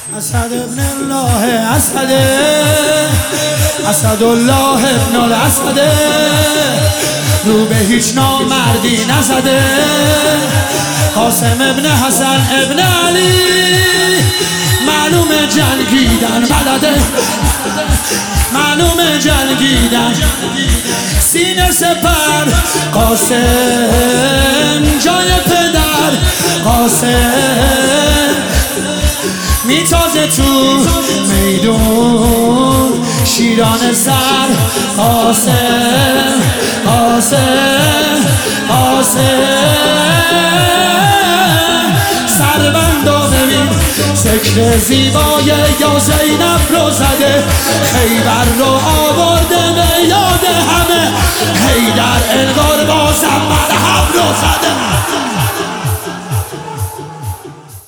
اسد ابن الله اسد الله ابن الاسد، رو به هیچ نامردی نزده. قاسم ابن حسن ابن علی، معلوم جنگیدن بلده، معلوم جنگیدن. سینه سپر قاسم جای پدر، قاسم میتازه تو میدون شیران سر. قاسم قاسم قاسم سربندو ببین، ذکر زیبای یا زینب رو زده، خیبر رو آورده به یاد همه، حیدر انگار بازم مرهم رو زده.